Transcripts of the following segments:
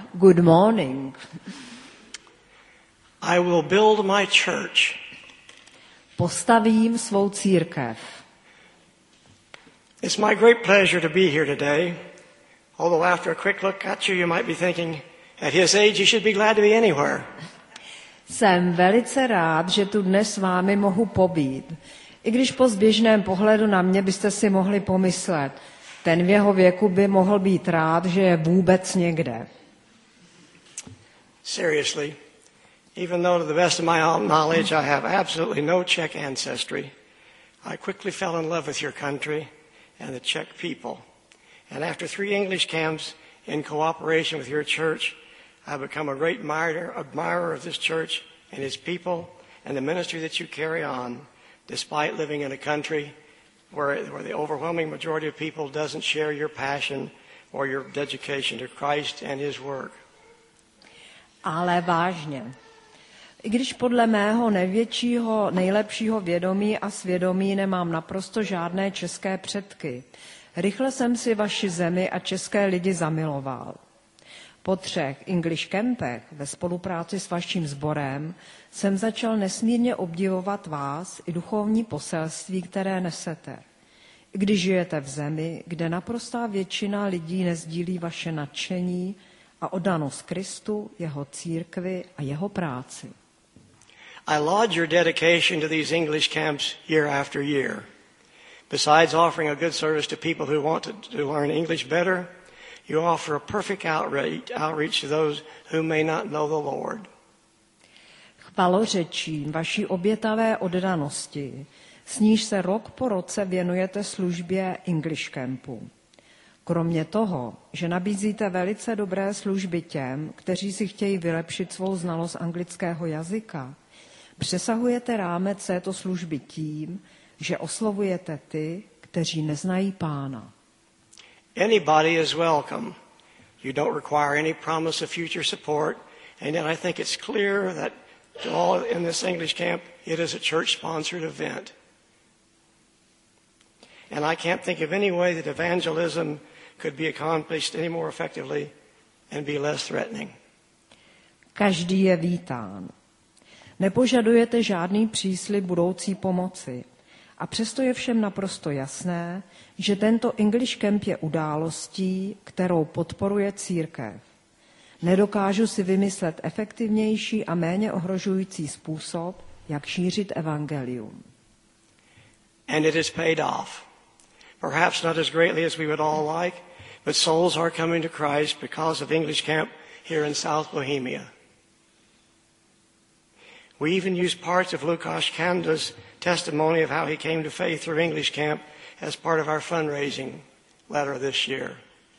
Good morning. I will build my church. Postavím svou církev. It's my great pleasure to be here today. Although after a quick look at you, you might be thinking, at his age, you should be glad to be anywhere. Jsem velice rád, že tu dnes s vámi mohu pobít. I když po zběžném pohledu na mě byste si mohli pomyslet, ten v jeho věku by mohl být rád, že je vůbec někde. Seriously, even though to the best of my knowledge I have absolutely no Czech ancestry, I quickly fell in love with your country and the Czech people. And after 3 English camps in cooperation with your church, I've become a great admirer of this church and its people and the ministry that you carry on, despite living in a country where the overwhelming majority of people doesn't share your passion or your dedication to Christ and his work. Ale vážně. I když podle mého nejlepšího vědomí a svědomí nemám naprosto žádné české předky, rychle jsem si vaši zemi a české lidi zamiloval. Po 3 English campech ve spolupráci s vaším sborem jsem začal nesmírně obdivovat vás i duchovní poselství, které nesete. I když žijete v zemi, kde naprostá většina lidí nezdílí vaše nadšení a oddanost Kristu, jeho církvi a jeho práci. I laud your dedication to these English camps year after year. Besides offering a good service to people who want to learn English better, you offer a perfect outreach to those who may not know the Lord. Chvalořečím vaší obětavé oddanosti, s níž se rok po roce věnujete službě English campu. Kromě toho, že nabízíte velice dobré služby těm, kteří si chtějí vylepšit svou znalost anglického jazyka, přesahujete rámec této služby tím, že oslovujete ty, kteří neznají Pána. Anybody is welcome. You don't require any promise of future support, and yet I think it's clear that to all in this English camp, it is a church-sponsored event. And I can't think of any way that evangelism could be accomplished any more effectively and be less threatening. Každý je vítán. Nepožadujete žádný příslib budoucí pomoci. A přesto je všem naprosto jasné, že tento English camp je událostí, kterou podporuje církev. Nedokážu si vymyslet efektivnější a méně ohrožující způsob, jak šířit evangelium. And it is paid off. Perhaps not as greatly as we would all like, but souls are coming to Christ because of English camp here in South Bohemia. We even use parts of Lukáš Kanda's testimony of how he came to faith through English camp as part of our fundraising letter this year.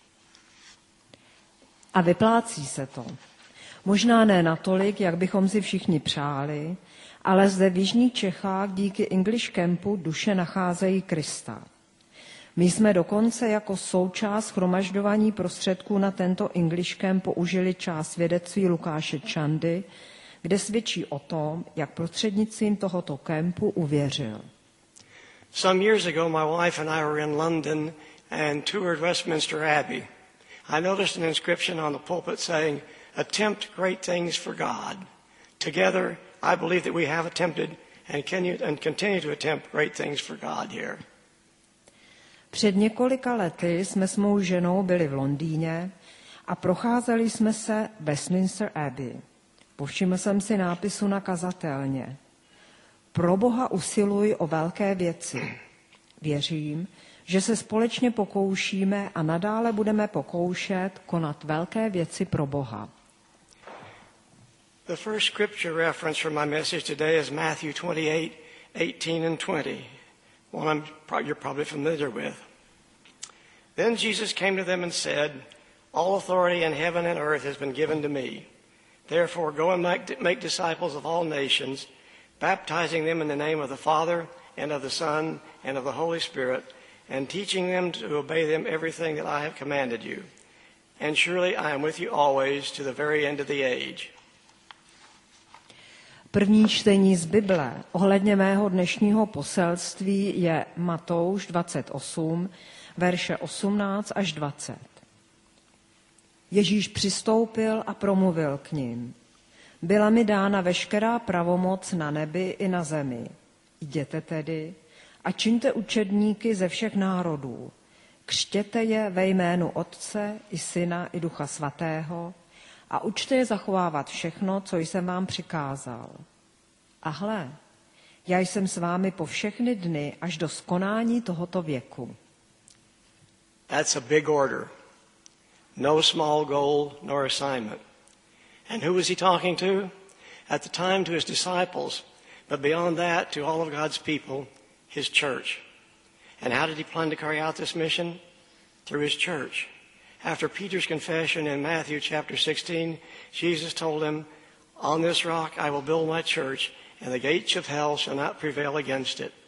A vyplácí se to. Možná ne natolik, jak bychom si všichni přáli, ale zde v jižních Čechách díky English campu duše nacházejí Krista. My jsme dokonce jako součást shromažďování prostředků na tento English camp použili část svědectví Lukáše Čandy, kde svědčí o tom, jak prostřednictvím tohoto kempu uvěřil. Some years ago, my wife and I were in London and toured Westminster Abbey. I noticed an inscription on the pulpit saying, "Attempt great things for God." Together, I believe that we have attempted and continue to attempt great things for God here. Před několika lety jsme s mou ženou byli v Londýně a procházeli jsme se Westminster Abbey. Povšiml jsem si nápisu na kazatelně. Pro Boha usiluj o velké věci. Věřím, že se společně pokoušíme a nadále budeme pokoušet konat velké věci pro Boha. The first scripture reference for my message today is Matthew 28:18 and 20. One you're probably familiar with. Then Jesus came to them and said, "All authority in heaven and earth has been given to me. Therefore go and make disciples of all nations, baptizing them in the name of the Father and of the Son and of the Holy Spirit, and teaching them to obey them everything that I have commanded you. And surely I am with you always to the very end of the age." První čtení z Bible ohledně mého dnešního poselství je Matouš 28, verše 18 až 20. Ježíš přistoupil a promluvil k nim. Byla mi dána veškerá pravomoc na nebi i na zemi. Jděte tedy a čiňte učedníky ze všech národů. Křtěte je ve jménu Otce i Syna i Ducha Svatého a učte je zachovávat všechno, co jsem vám přikázal. A hle, já jsem s vámi po všechny dny až do skonání tohoto věku. That's a big order. No small goal nor assignment. And who was he talking to? At the time to his disciples, but beyond that to all of God's people, his church. And how did he plan to carry out this mission? Through his church. After Peter's confession in Matthew chapter 16, Jesus told him, "On this rock I will build my church, and the gates of hell shall not prevail against it."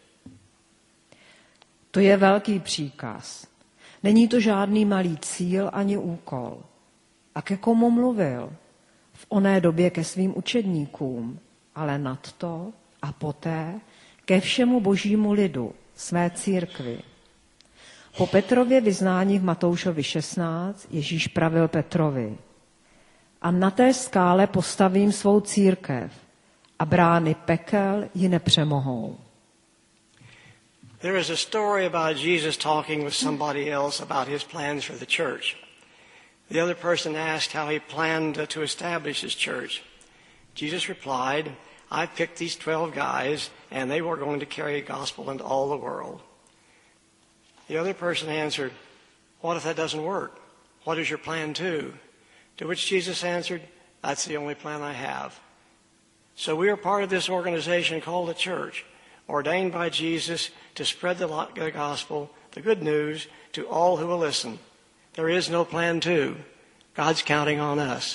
To je velký příkaz. Není to žádný malý cíl ani úkol. A ke komu mluvil? V oné době ke svým učedníkům, ale nadto a poté ke všemu božímu lidu, své církvi. Po Petrově vyznání v Matoušovi 16 Ježíš pravil Petrovi: a na té skále postavím svou církev a brány pekel ji nepřemohou. There is a story about Jesus talking with somebody else about his plans for the church. The other person asked how he planned to establish his church. Jesus replied, "I picked these 12 guys, and they were going to carry the gospel into all the world." The other person answered, "What if that doesn't work? What is your plan too?" To which Jesus answered, "That's the only plan I have." So we are part of this organization called the church, ordained by Jesus to spread the gospel, the good news, to all who will listen. There is no plan two. God's counting on us.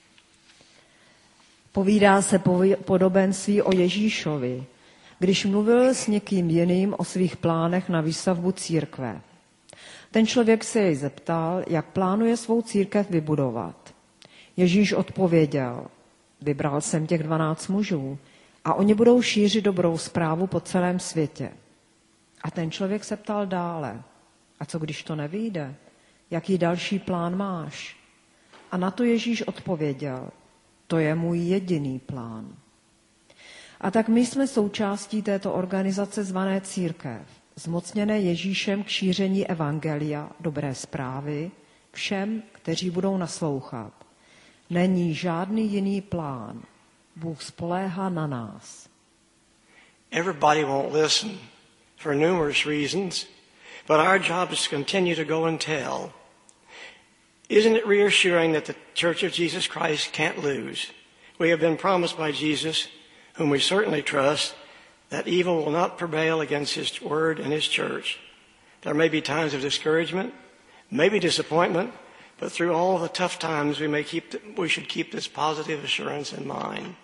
Povídá se podobenství o Ježíšovi, když mluvil s někým jiným o svých plánech na výstavbu církve. Ten člověk se jej zeptal, jak plánuje svou církev vybudovat. Ježíš odpověděl: vybral jsem těch 12 mužů a oni budou šířit dobrou zprávu po celém světě. A ten člověk se ptal dále: a co když to nevyjde? Jaký další plán máš? A na to Ježíš odpověděl: to je můj jediný plán. A tak my jsme součástí této organizace zvané církev, zmocněné Ježíšem k šíření evangelia, dobré zprávy, všem, kteří budou naslouchat. Není žádný jiný plán. Bůh spoléhá na nás. Everybody won't listen for numerous reasons, but our job is to continue to go and tell. Isn't it reassuring that the Church of Jesus Christ can't lose? We have been promised by Jesus, whom we certainly trust, that evil will not prevail against his word and his church. There may be times of discouragement, maybe disappointment, but through all the tough times we should keep this positive assurance in mind.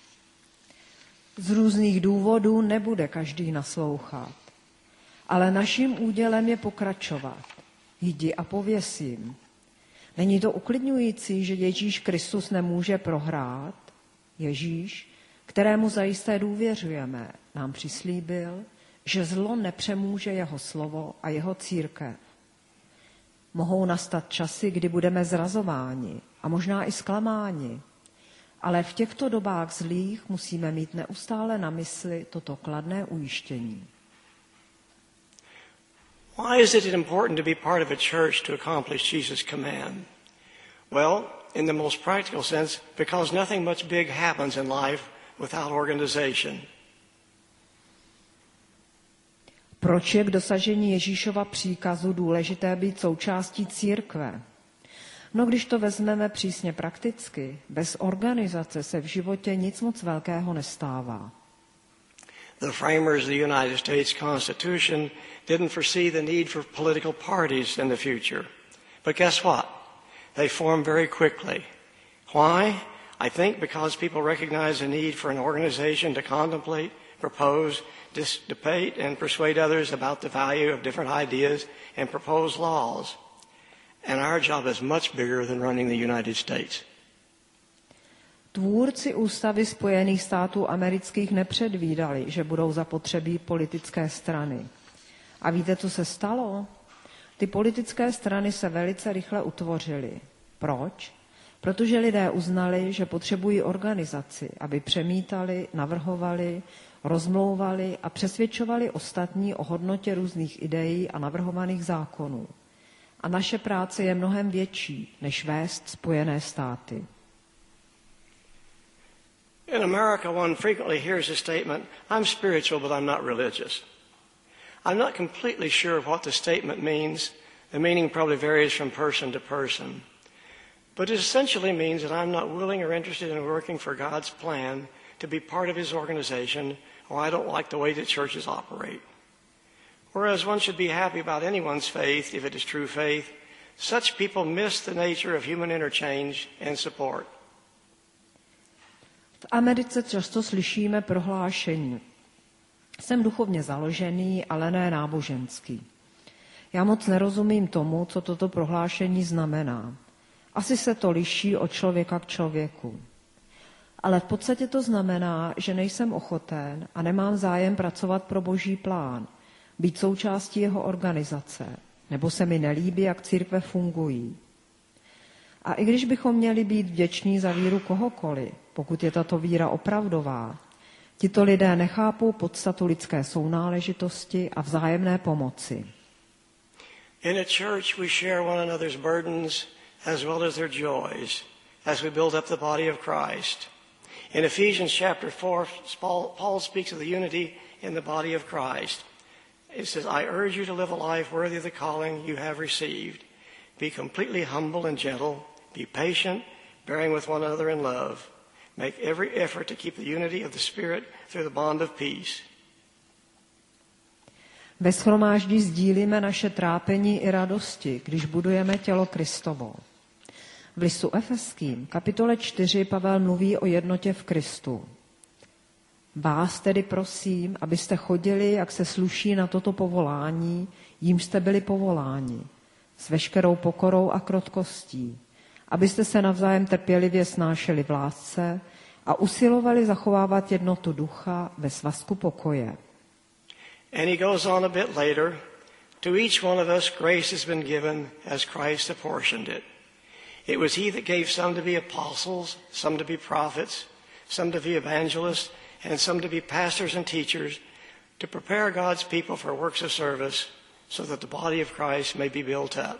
Z různých důvodů nebude každý naslouchat, ale naším údělem je pokračovat. Jdi a pověz jim. Není to uklidňující, že Ježíš Kristus nemůže prohrát? Ježíš, kterému zajisté důvěřujeme, nám přislíbil, že zlo nepřemůže jeho slovo a jeho církev. Mohou nastat časy, kdy budeme zrazováni a možná i zklamáni, ale v těchto dobách zlých musíme mít neustále na mysli toto kladné ujištění. Why is it important to be part of a church to accomplish Jesus' command? Well, in the most practical sense, because nothing much big happens in life without organization. Proč je k dosažení Ježíšova příkazu důležité být součástí církve? No, když to vezmeme přísně prakticky, bez organizace se v životě nic moc velkého nestává. The framers of the United States Constitution didn't foresee the need for political parties in the future. But guess what? They formed very quickly. Why? I think because people recognize the need for an organization to contemplate, propose, debate, and persuade others about the value of different ideas and propose laws. And our job is much bigger than running the United States. Tvůrci ústavy Spojených států amerických nepředvídali, že budou zapotřebí politické strany. A víte, co se stalo? Ty politické strany se velice rychle utvořily. Proč? Protože lidé uznali, že potřebují organizaci, aby přemítali, navrhovali, rozmlouvali a přesvědčovali ostatní o hodnotě různých ideí a navrhovaných zákonů. A naše práce je mnohem větší, než vést Spojené státy. In America, one frequently hears the statement, I'm spiritual, but I'm not religious. I'm not completely sure what the statement means. The meaning probably varies from person to person. But it essentially means that I'm not willing or interested in working for God's plan to be part of his organization, or I don't like the way that churches operate. Whereas one should be happy about anyone's faith, if it is true faith, such people miss the nature of human interchange and support. V Americe často slyšíme prohlášení. Jsem duchovně založený, ale ne náboženský. Já moc nerozumím tomu, co toto prohlášení znamená. Asi se to liší od člověka k člověku. Ale v podstatě to znamená, že nejsem ochoten a nemám zájem pracovat pro Boží plán, být součástí jeho organizace, nebo se mi nelíbí, jak církve fungují. A i když bychom měli být vděční za víru kohokoliv, pokud je tato víra opravdová, tito lidé nechápou podstatu lidské sounáležitosti a vzájemné pomoci. In a church we share one another's burdens as well as their joys as we build up the body of Christ. In Ephesians chapter 4, Paul speaks of the unity in the body of Christ. It says, I urge you to live a life worthy of the calling you have received. Be completely humble and gentle. Be patient, bearing with one another in love. Make every effort to keep the unity of the Spirit through the bond of peace. Ve shromáždí sdílíme naše trápení i radosti, když budujeme tělo Kristovo. V listu Efeským, kapitole 4, Pavel mluví o jednotě v Kristu. Vás tedy prosím, abyste chodili, jak se sluší na toto povolání, jímž jste byli povoláni, s veškerou pokorou a krotkostí, abyste se navzájem trpělivě snášeli v lásce a usilovali zachovávat jednotu ducha ve svazku pokoje. And he goes on a bit later, to each one of us grace has been given as Christ apportioned it. It was he that gave some to be apostles, some to be prophets, some to be evangelists, and some to be pastors and teachers, to prepare God's people for works of service, so that the body of Christ may be built up.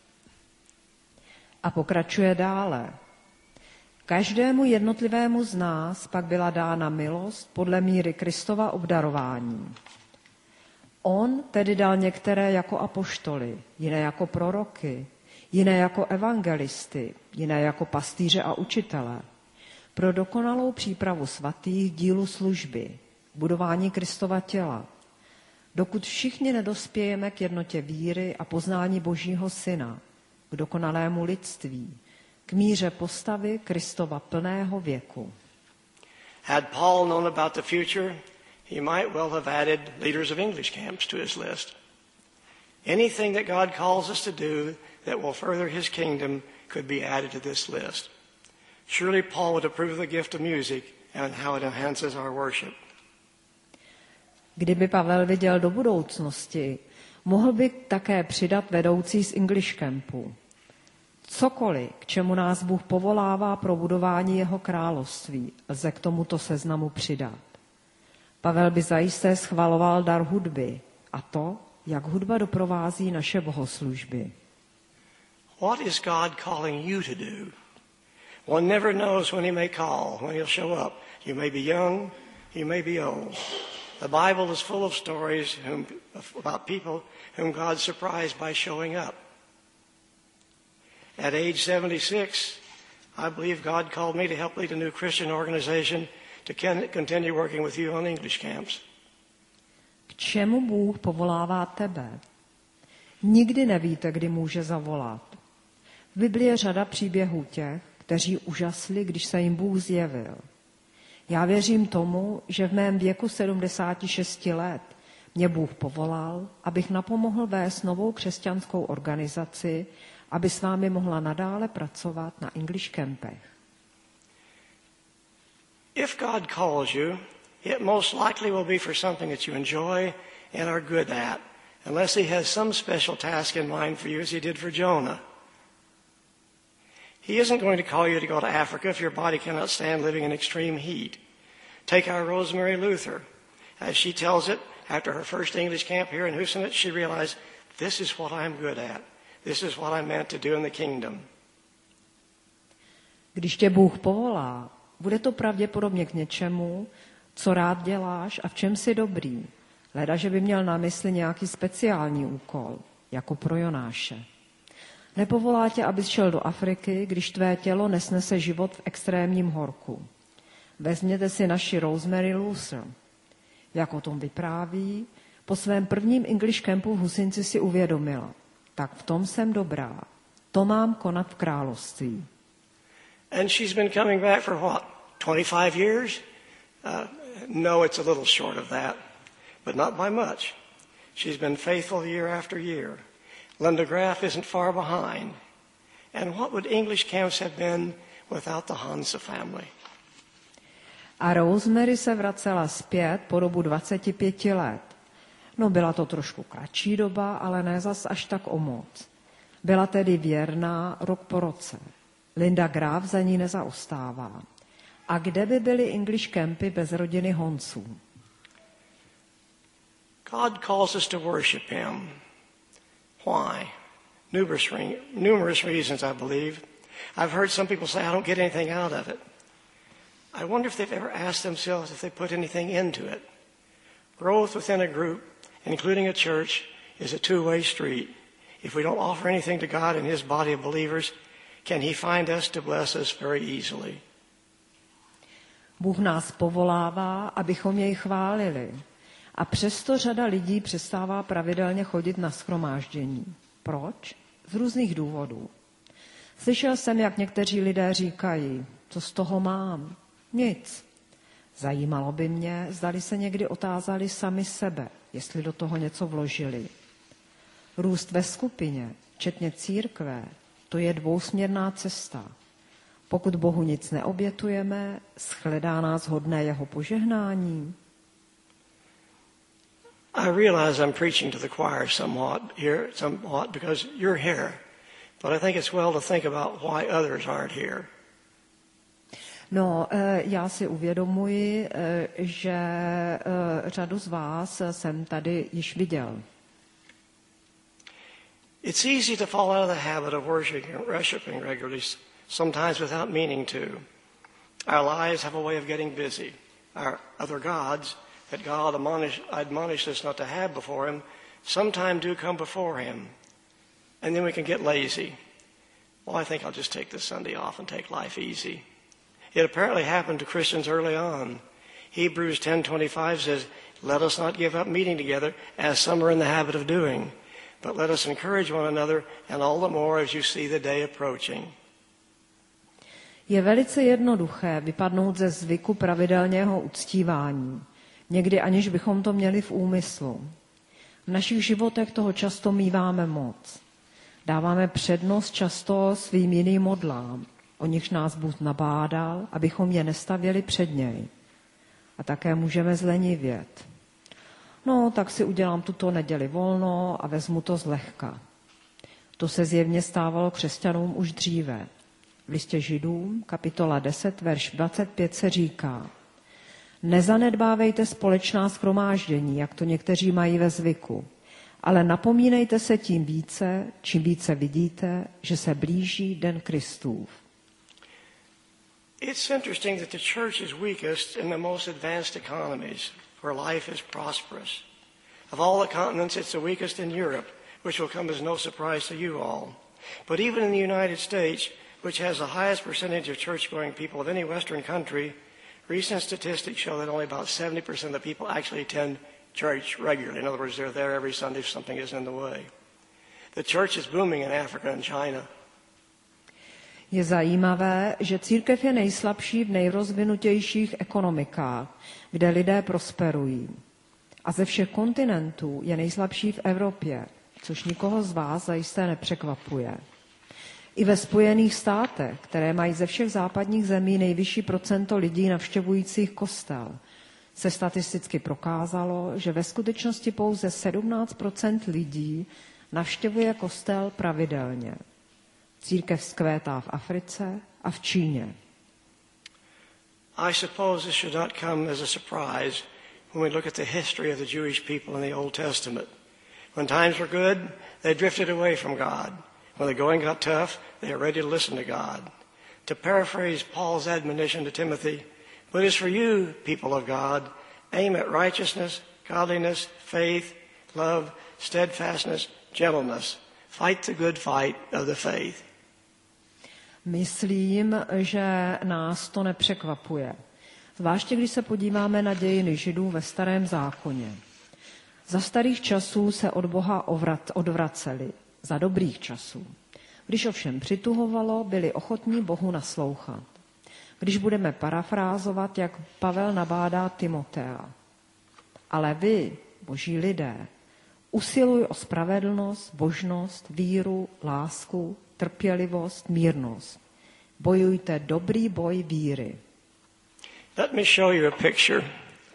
A pokračuje dále. Každému jednotlivému z nás pak byla dána milost podle míry Kristova obdarování. On tedy dal některé jako apoštoly, jiné jako proroky, jiné jako evangelisty, jiné jako pastýře a učitele, pro dokonalou přípravu svatých dílu služby, budování Kristova těla, dokud všichni nedospějeme k jednotě víry a poznání Božího Syna, k dokonalému lidství, k míře postavy Kristova plného věku. Had Paul known about the future, he might well have added leaders of English camps to his list. Anything that God calls us to do that will further his kingdom could be added to this list. Surely Paul would approve of the gift of music and how it enhances our worship. Kdyby Pavel viděl do budoucnosti, mohl by také přidat vedoucí z English campu. Cokoliv, k čemu nás Bůh povolává pro budování jeho království, lze k tomuto seznamu přidat. Pavel by zajisté schvaloval dar hudby a to, jak hudba doprovází naše bohoslužby. What is God calling you to do? One never knows when he may call, when he'll show up. You may be young, you may be old. The Bible is full of stories about people whom God surprised by showing up. At age 76, I believe God called me to help lead a new Christian organization to continue working with you on English camps. K čemu Bůh povolává tebe? Nikdy nevíte, kdy může zavolat. V Biblii je řada příběhů těch, kteří úžasli, když se jim Bůh zjevil. Já věřím tomu, že v mém věku 76 let mě Bůh povolal, abych napomohl vést novou křesťanskou organizaci, aby s vámi mohla nadále pracovat na English campech. If God calls you, it most likely will be for something that you enjoy and are good at, unless he has some special task in mind for you as he did for Jonah. He isn't going to call you to go to Africa if your body cannot stand living in extreme heat. Take our Rosemary Luther. As she tells it, after her first English camp here in Husinec, she realized, this is what I'm good at. This is what I'm meant to do in the kingdom. Když tě Bůh povolá, bude to pravděpodobně k něčemu, co rád děláš a v čem jsi dobrý. Leda, že by měl na mysli nějaký speciální úkol, jako pro Jonáše. Nepovolá tě, abys šel do Afriky, když tvé tělo nesnese život v extrémním horku. Vezměte si naši Rosemary Luther. Jak o tom vypráví, po svém prvním English campu v Husinci si uvědomila. Tak v tom jsem dobrá. To mám konat v království. And she's been coming back for what, 25 years? No, it's a little short of that, but not by much. She's been faithful year after year. Linda Graff isn't far behind. And what would English camps have been without the Hansa family? A Rosemary se vracela zpět po dobu 25 let. No, byla to trošku kratší doba, ale ne zas až tak o moc. Byla tedy věrná rok po roce. Linda Graff za ní nezaostává. A kde by byly English campy bez rodiny Honců? God calls us to worship him. Why? Numerous reasons, I believe. I've heard some people say, I don't get anything out of it. I wonder if they've ever asked themselves if they put anything into it. Growth within a group, including a church, is a two-way street. If we don't offer anything to God and his body of believers, can he find us to bless us very easily? Bůh nás povolává, abychom jej chválili. A přesto řada lidí přestává pravidelně chodit na shromáždění. Proč? Z různých důvodů. Slyšel jsem, jak někteří lidé říkají, co z toho mám? Nic. Zajímalo by mě, zdali se někdy otázali sami sebe, jestli do toho něco vložili. Růst ve skupině, včetně církve, to je dvousměrná cesta. Pokud Bohu nic neobětujeme, shledá nás hodné jeho požehnání. I realize I'm preaching to the choir somewhat because you're here. But I think it's well to think about why others aren't here. No, já si uvědomuji, že řadu z vás jsem tady již viděl. It's easy to fall out of the habit of worshiping regularly, sometimes without meaning to. Our lives have a way of getting busy. Our other gods that God admonished us not to have before him sometime do come before him. And then we can get lazy. Well, I think I'll just take this Sunday off and take life easy. It apparently happened to Christians early on. Hebrews 10:25 says, let us not give up meeting together as some are in the habit of doing, but let us encourage one another, and all the more as you see the day approaching. Je velice jednoduché vypadnout ze zvyku pravidelného uctívání, někdy aniž bychom to měli v úmyslu. V našich životech toho často míváme moc. Dáváme přednost často svým jiným modlám, o nichž nás Bůh nabádal, abychom je nestavěli před něj. A také můžeme zlenivět. No, tak si udělám tuto neděli volno a vezmu to zlehka. To se zjevně stávalo křesťanům už dříve. V listě Židům, kapitola 10, verš 25 se říká: nezanedbávejte společná shromáždění, jak to někteří mají ve zvyku, ale napomínejte se tím více, čím více vidíte, že se blíží den Kristův. It's interesting that the church is weakest in the most advanced economies, where life is prosperous. Of all the continents, it's the weakest in Europe, which will come as no surprise to you all. But even in the United States, which has the highest percentage of church-going people of any Western country, recent statistics show that only about 70% of the people actually attend church regularly. In other words, they're there every Sunday if something is in the way. The church is booming in Africa and China. Je zajímavé, že církev je nejslabší v nejrozvinutějších ekonomikách, kde lidé prosperují. A ze všech kontinentů je nejslabší v Evropě, což nikoho z vás zajisté nepřekvapuje. I ve Spojených státech, které mají ze všech západních zemí nejvyšší procento lidí navštěvujících kostel, se statisticky prokázalo, že ve skutečnosti pouze 17% lidí navštěvuje kostel pravidelně. Církev vzkvétá v Africe a v Číně. I suppose this should not come as a surprise when we look at the history of the Jewish people in the Old Testament. When times were good, they drifted away from God. When the going got tough, they were ready to listen to God. To paraphrase Paul's admonition to Timothy, "But as for you, people of God, aim at righteousness, godliness, faith, love, steadfastness, gentleness. Fight the good fight of the faith." Myslím, že nás to nepřekvapuje. Zvláště když se podíváme na dějiny Židů ve Starém zákoně. Za starých časů se od Boha odvraceli, za dobrých časů. Když ovšem přituhovalo, byli ochotní Bohu naslouchat. Když budeme parafrázovat, jak Pavel nabádá Timotea. Ale vy, boží lidé, usiluj o spravedlnost, božnost, víru, lásku, trpělivost, mírnost. Bojujte dobrý boj víry. Let me show you a picture.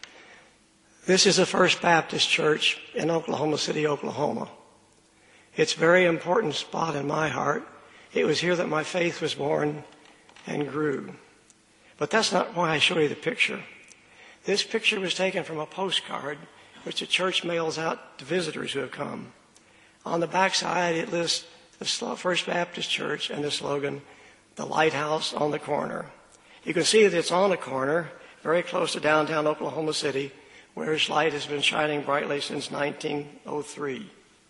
This is the First Baptist Church in Oklahoma City, Oklahoma. It's a very important spot in my heart. It was here that my faith was born and grew. But that's not why I show you the picture. This picture was taken from a postcard which the church mails out to visitors who have come. On the back side, it lists the First Baptist Church and the slogan, "The Lighthouse on the Corner." You can see that it's on a corner, very close to downtown Oklahoma City, where its light has been shining brightly since 1903.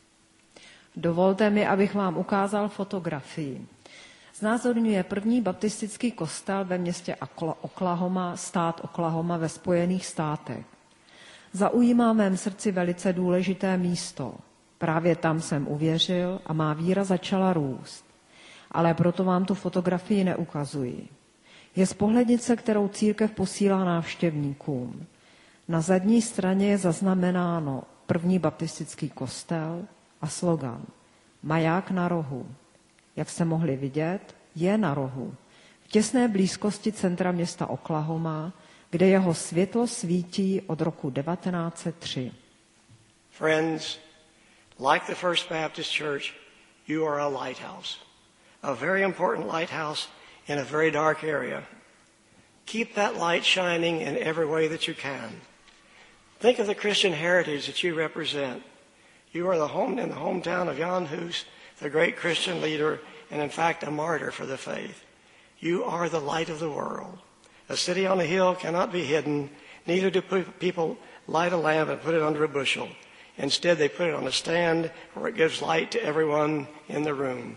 Dovolte mi, abych vám ukázal fotografii. Znázorňuje první baptistický kostel ve městě Oklahoma, stát Oklahoma ve Spojených státech. Zaujímá v mém srdci velice důležité místo. Právě tam jsem uvěřil a má víra začala růst. Ale proto vám tu fotografii neukazuji. Je z pohlednice, kterou církev posílá návštěvníkům. Na zadní straně je zaznamenáno první baptistický kostel a slogan Maják na rohu. Jak jste mohli vidět, je na rohu. V těsné blízkosti centra města Oklahoma, kde jeho světlo svítí od roku 1903. Friends, like the First Baptist Church, you are a lighthouse. A very important lighthouse in a very dark area. Keep that light shining in every way that you can. Think of the Christian heritage that you represent. You are in the hometown of Jan Hus, the great Christian leader and in fact a martyr for the faith. You are the light of the world. A city on a hill cannot be hidden, neither do people light a lamp and put it under a bushel. Instead, they put it on a stand where it gives light to everyone in the room.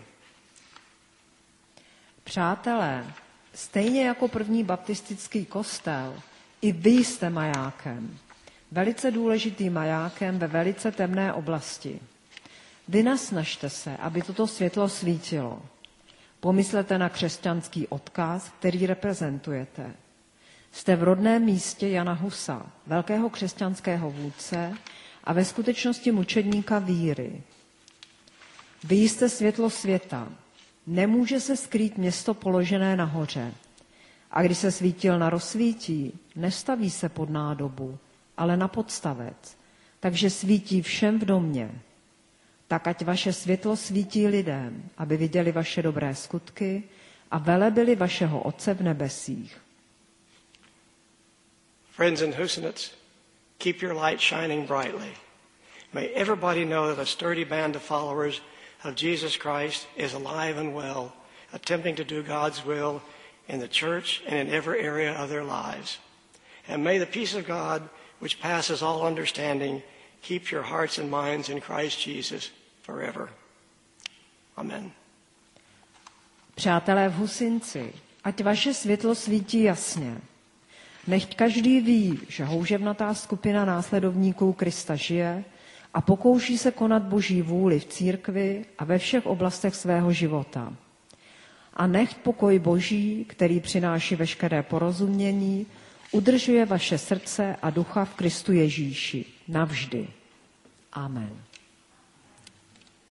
Přátelé, stejně jako první baptistický kostel, i vy jste majákem. Velice důležitým majákem ve velice temné oblasti. Vynasnažte se, aby toto světlo svítilo. Pomyslete na křesťanský odkaz, který reprezentujete. Jste v rodném místě Jana Husa, velkého křesťanského vůdce a ve skutečnosti mučedníka víry. Vy jste světlo světa. Nemůže se skrýt město položené nahoře. A když se svítil na rozsvítí, nestaví se pod nádobu, ale na podstavec, takže svítí všem v domě. Tak ať vaše světlo svítí lidem, aby viděli vaše dobré skutky a velebili vašeho Otce v nebesích. Friends in Husinec, keep your light shining brightly. May everybody know that a sturdy band of followers of Jesus Christ is alive and well, attempting to do God's will in the church and in every area of their lives. And may the peace of God, which passes all understanding, keep your hearts and minds in Christ Jesus forever. Amen. Přátelé v Husinci, ať vaše světlo svítí jasně. Nechť každý ví, že houževnatá skupina následovníků Krista žije a pokouší se konat Boží vůli v církvi a ve všech oblastech svého života. A nechť pokoj Boží, který přináší veškeré porozumění, udržuje vaše srdce a ducha v Kristu Ježíši navždy. Amen.